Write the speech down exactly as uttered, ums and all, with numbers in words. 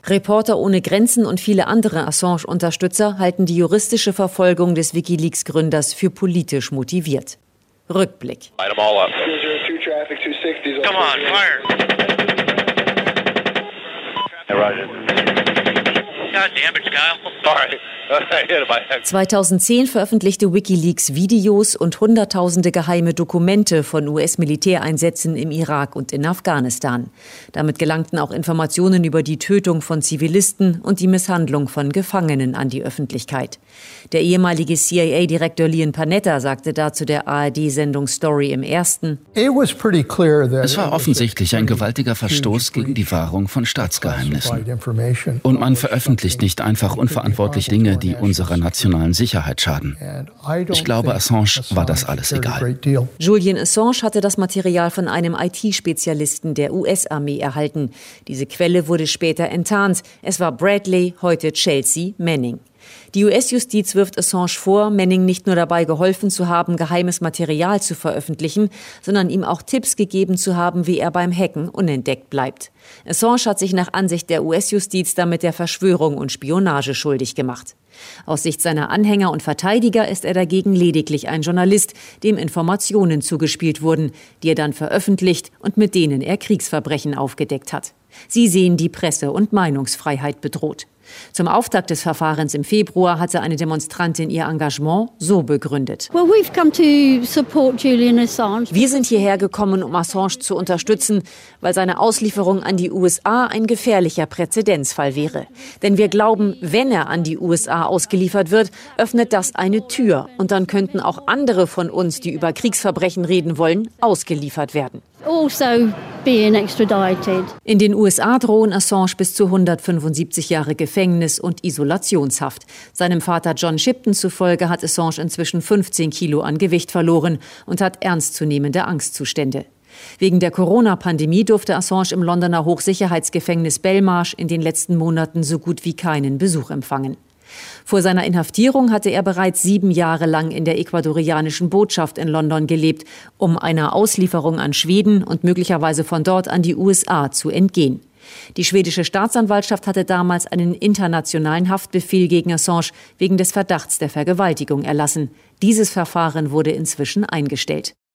Reporter ohne Grenzen und viele andere Assange-Unterstützer halten die juristische Verfolgung des WikiLeaks-Gründers für politisch motiviert. Rückblick. zweitausendzehn veröffentlichte WikiLeaks Videos und hunderttausende geheime Dokumente von U S-Militäreinsätzen im Irak und in Afghanistan. Damit gelangten auch Informationen über die Tötung von Zivilisten und die Misshandlung von Gefangenen an die Öffentlichkeit. Der ehemalige C I A-Direktor Leon Panetta sagte dazu der A R D-Sendung Story im Ersten: Es war offensichtlich ein gewaltiger Verstoß gegen die Wahrung von Staatsgeheimnissen. Und man veröffentlicht nicht einfach unverantwortlich Dinge, die unserer nationalen Sicherheit schaden. Ich glaube, Assange war das alles egal. Julian Assange hatte das Material von einem I T-Spezialisten der U S-Armee erhalten. Diese Quelle wurde später enttarnt. Es war Bradley, heute Chelsea Manning. Die U S-Justiz wirft Assange vor, Manning nicht nur dabei geholfen zu haben, geheimes Material zu veröffentlichen, sondern ihm auch Tipps gegeben zu haben, wie er beim Hacken unentdeckt bleibt. Assange hat sich nach Ansicht der U S-Justiz damit der Verschwörung und Spionage schuldig gemacht. Aus Sicht seiner Anhänger und Verteidiger ist er dagegen lediglich ein Journalist, dem Informationen zugespielt wurden, die er dann veröffentlicht und mit denen er Kriegsverbrechen aufgedeckt hat. Sie sehen die Presse- und Meinungsfreiheit bedroht. Zum Auftakt des Verfahrens im Februar hatte eine Demonstrantin ihr Engagement so begründet. Well, we've come to support Julian Assange. Wir sind hierher gekommen, um Assange zu unterstützen, weil seine Auslieferung an die U S A ein gefährlicher Präzedenzfall wäre. Denn wir glauben, wenn er an die U S A ausgeliefert wird, öffnet das eine Tür. Und dann könnten auch andere von uns, die über Kriegsverbrechen reden wollen, ausgeliefert werden. Also being extradited. In den U S A drohen Assange bis zu hundertfünfundsiebzig Jahre Gefängnis und Isolationshaft. Seinem Vater John Shipton zufolge hat Assange inzwischen fünfzehn Kilo an Gewicht verloren und hat ernstzunehmende Angstzustände. Wegen der Corona-Pandemie durfte Assange im Londoner Hochsicherheitsgefängnis Belmarsh in den letzten Monaten so gut wie keinen Besuch empfangen. Vor seiner Inhaftierung hatte er bereits sieben Jahre lang in der ecuadorianischen Botschaft in London gelebt, um einer Auslieferung an Schweden und möglicherweise von dort an die U S A zu entgehen. Die schwedische Staatsanwaltschaft hatte damals einen internationalen Haftbefehl gegen Assange wegen des Verdachts der Vergewaltigung erlassen. Dieses Verfahren wurde inzwischen eingestellt.